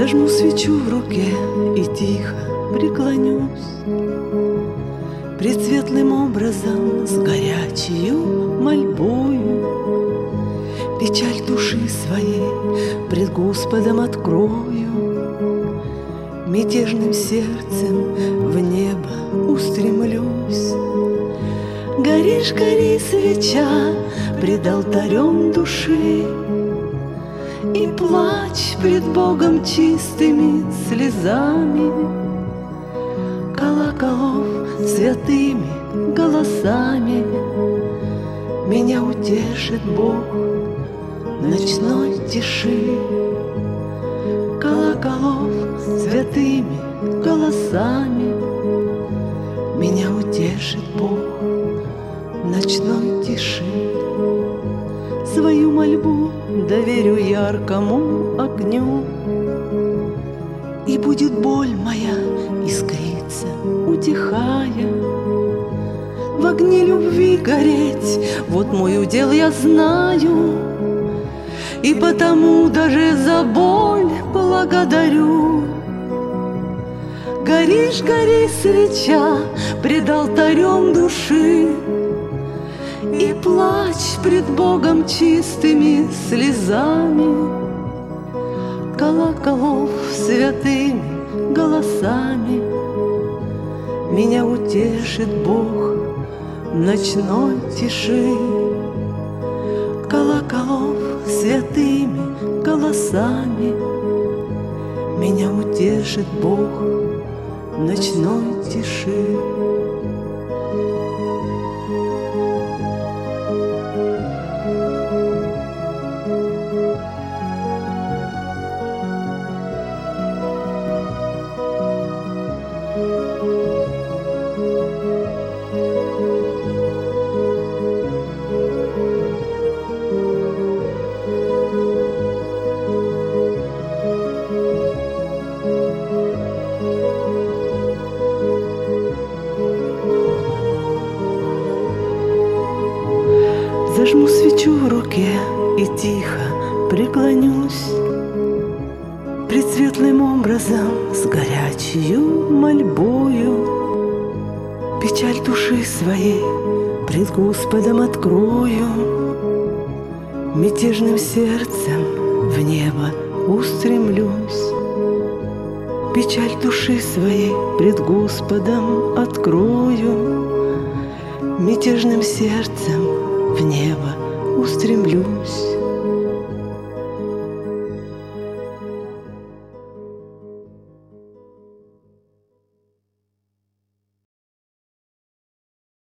Зажму свечу в руке и тихо преклонюсь пред светлым образом с горячею мольбою. Печаль души своей пред Господом открою, мятежным сердцем в небо устремлюсь. Горишь, гори, свеча пред алтарем души, и плачь пред Богом чистыми слезами. Колоколов святыми голосами меня утешит Бог в ночной тиши. Колоколов святыми голосами меня утешит Бог в ночной тиши. Свою мольбу доверю яркому огню, и будет боль моя искриться, утихая. В огне любви гореть, вот мой удел, я знаю, и потому даже за боль благодарю. Горишь, гори, свеча пред алтарем души, и плачь пред Богом чистыми слезами. Колоколов святыми голосами меня утешит Бог в ночной тиши. Колоколов святыми голосами меня утешит Бог в ночной тиши. Зажму свечу в руке и тихо преклонюсь пред светлым образом с горячею мольбою. Печаль души своей пред Господом открою, мятежным сердцем в небо устремлюсь. Печаль души своей пред Господом открою, мятежным сердцем в небо устремлюсь.